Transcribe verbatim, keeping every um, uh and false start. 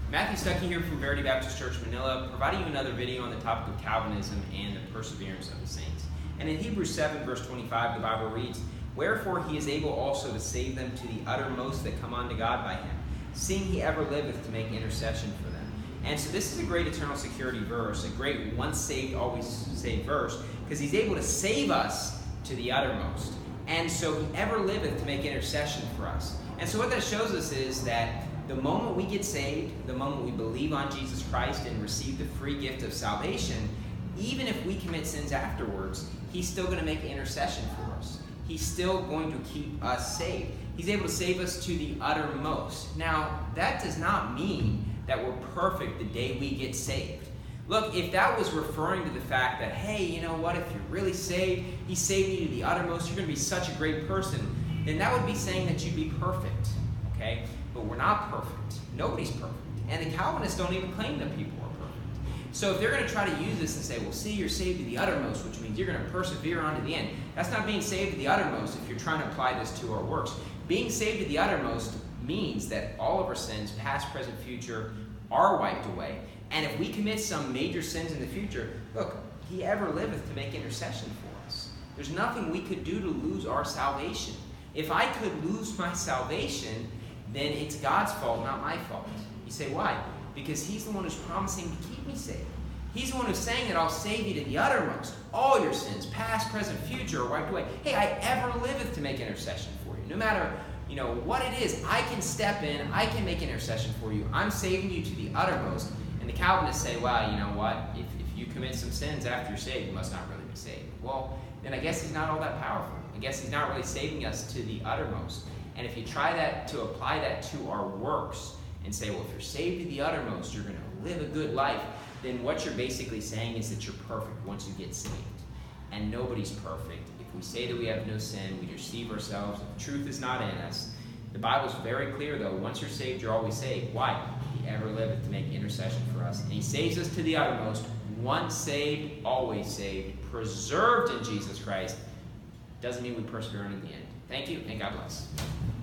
Matthew Stuckey here from Verity Baptist Church, Manila, providing you another video on the topic of Calvinism and the perseverance of the saints. And in Hebrews seven, verse twenty-five, the Bible reads, "Wherefore he is able also to save them to the uttermost that come unto God by him, seeing he ever liveth to make intercession for them." And so this is a great eternal security verse, a great once saved, always saved verse, because he's able to save us to the uttermost. And so he ever liveth to make intercession for us. And so what that shows us is that the moment we get saved, the moment we believe on Jesus Christ and receive the free gift of salvation, even if we commit sins afterwards, he's still going to make intercession for us. He's still going to keep us saved. He's able to save us to the uttermost. Now, that does not mean that we're perfect the day we get saved. Look, if that was referring to the fact that, hey, you know what, if you're really saved, he saved you to the uttermost, you're going to be such a great person, then that would be saying that you'd be perfect, okay? But we're not perfect. Nobody's perfect. And the Calvinists don't even claim that people are perfect. So if they're going to try to use this and say, well, see, you're saved to the uttermost, which means you're going to persevere on to the end. That's not being saved to the uttermost if you're trying to apply this to our works. Being saved to the uttermost means that all of our sins, past, present, future, are wiped away. And if we commit some major sins in the future, look, he ever liveth to make intercession for us. There's nothing we could do to lose our salvation. If I could lose my salvation, then it's God's fault, not my fault. You say, why? Because he's the one who's promising to keep me saved. He's the one who's saying that I'll save you to the uttermost. All your sins, past, present, future, are wiped away. Hey, I ever liveth to make intercession for you. No matter, you know, what it is, I can step in, I can make intercession for you. I'm saving you to the uttermost. And the Calvinists say, well, you know what? If, if you commit some sins after you're saved, you must not really be saved. Well, then I guess he's not all that powerful. I guess he's not really saving us to the uttermost. And if you try that to apply that to our works and say, well, if you're saved to the uttermost, you're going to live a good life, then what you're basically saying is that you're perfect once you get saved. And nobody's perfect. If we say that we have no sin, we deceive ourselves. The truth is not in us. The Bible's very clear, though. Once you're saved, you're always saved. Why? He ever liveth to make intercession for us. And he saves us to the uttermost. Once saved, always saved. Preserved in Jesus Christ. Doesn't mean we persevere unto the end. Thank you, and God bless.